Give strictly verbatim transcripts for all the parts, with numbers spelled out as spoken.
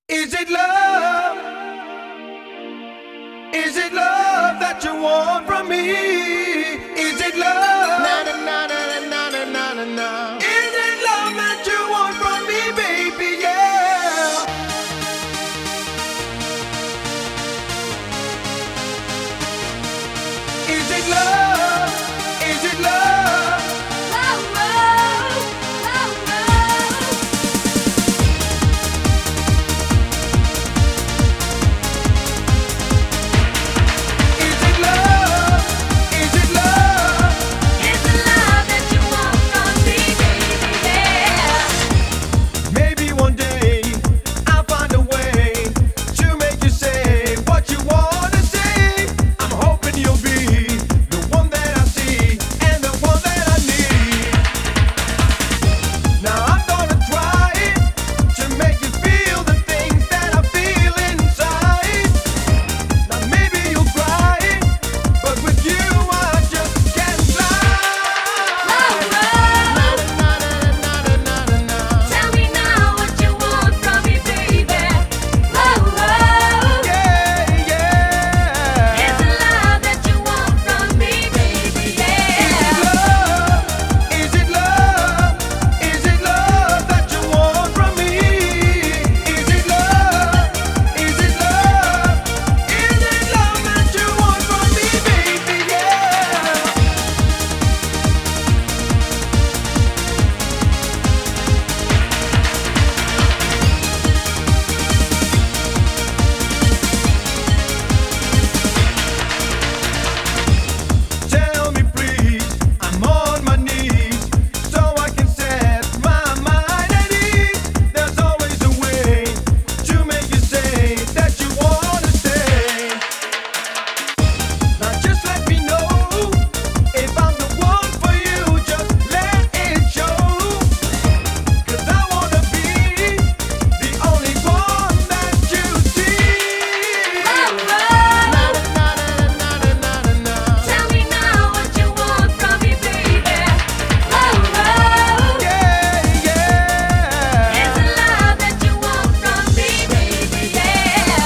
Is it love? Is it love that you want from me? Is it love? Na na na na na na na na na. Is it love that you want from me, baby? Yeah. Is it love? Is it love? Love, love, love, love. Is it love? Is it love? Is the love that you want from me, baby? Yeah. Maybe one day I'll find a way to make you say what you wanna say. I'm hoping you'll be the one that I see and the one that I need. Now I'm gonna try to make you feel the things that I feel inside. Now maybe you'll cry, but with you I just can't fly. Love, love. Na na na na na na na. Tell me now what you want from me, baby. Love, love. Yeah, yeah. Is the love that you want from me, baby? Yeah. Is it love? Is it love that you want from me? Is it love? Is it love? Is it love that you want from me, baby? Yeah. Tell me please, I'm on my knees, so I can set my mind at ease. There's always a way to make you say that you wanna stay. Now just let me know if I'm the one for you, just let it show. 'Cause I wanna be the only one that you see. Love, love. Na na na na na na na. Tell me now what you want from me, baby. Love, love. Yeah, yeah. Is the love that you want from me, baby? Yeah.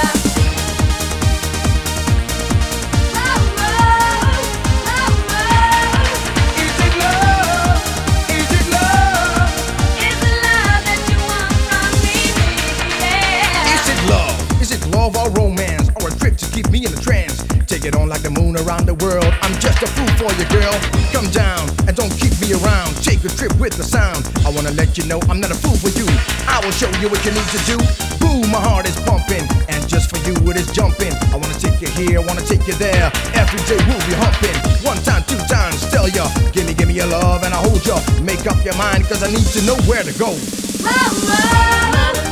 Love, love, love, love. Is it love? Is it love? Is the love that you want from me, baby? Yeah. Is it love? Is it love or romance? Or a trip to keep me in a trance? Take it on like the moon around the world. I'm just a fool for you, girl. Come down and don't keep me around. Take a trip with the sound. I wanna let you know I'm not a fool for you. I will show you what you need to do. Boom, my heart is pumping, and just for you it is jumping. I wanna take you here, wanna take you there. Every day we'll be humping. One time, two times, tell ya. Gimme, gimme your love and I'll hold ya. Make up your mind, cause I need to know where to go. Love, love.